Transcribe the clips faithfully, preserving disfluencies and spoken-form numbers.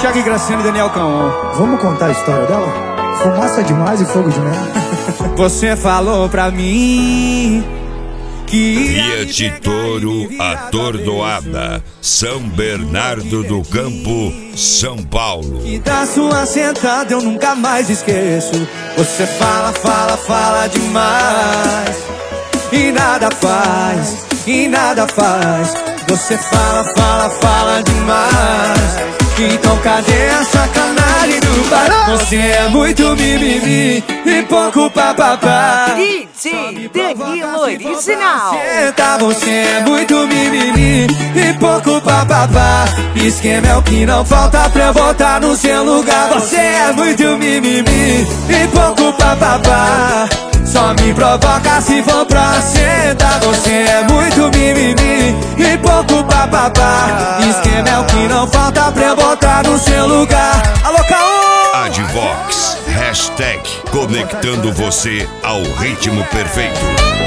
Thiago Graciano e Daniel Caon. Vamos contar a história dela? Fumaça demais e fogo de merda. Você falou pra mim que Ria de Touro Atordoada, São Bernardo do Campo, São Paulo. E da sua sentada eu nunca mais esqueço. Você fala, fala, fala demais e nada faz, e nada faz. Você fala, fala, fala demais. Então cadê a sacanagem do bar? Você é muito mimimi e pouco papapá. D J Danilo Original. Senta, você é muito mimimi e pouco papapá. Esquema é o que não falta pra eu botar no seu lugar. Você é muito mimimi e pouco papapá. Só me provoca se for pra sentar. Você é muito mimimi e pouco papapá. Esquema é o que não falta pra eu botar no seu lugar. Alô, Caô! Advox, hashtag conectando você ao ritmo perfeito.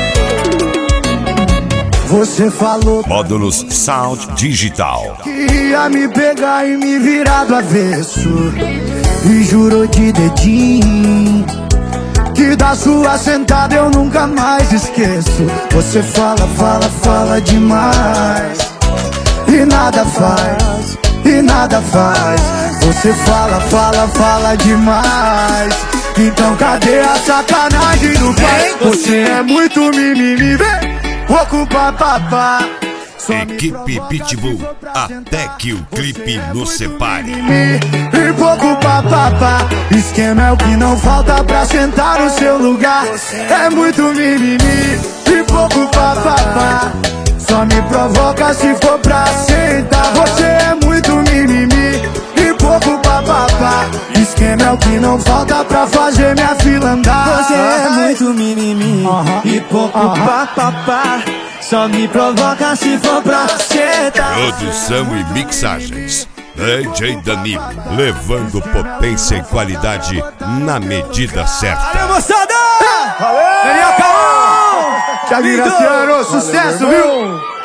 Você falou Módulos Sound Digital. que ia me pegar e me virar do avesso, e jurou de dedinho que da sua sentada eu nunca mais esqueço. Você fala, fala, fala demais e nada faz, e nada faz. Você fala, fala, fala demais. Então cadê a sacanagem do pai? Você é muito mimimi, vem, ocupa papá. Equipe Pitbull, até que o clipe nos separe. E pouco papapá. Esquema é o que não falta pra sentar no seu lugar. É muito mimimi e pouco papapá. Só me provoca se for pra sentar. Você é muito mimimi e pouco papapá. Esquema é o que não falta pra fazer minha fila andar. Você é muito mimimi uh-huh. e pouco uh-huh. papapá. Só me provoca se for pra sentar. Produção e mixagens D J Danilo, levando potência e qualidade na medida certa. Valeu, moçada! Daniel Caon! Thiago Graciano, sucesso, viu?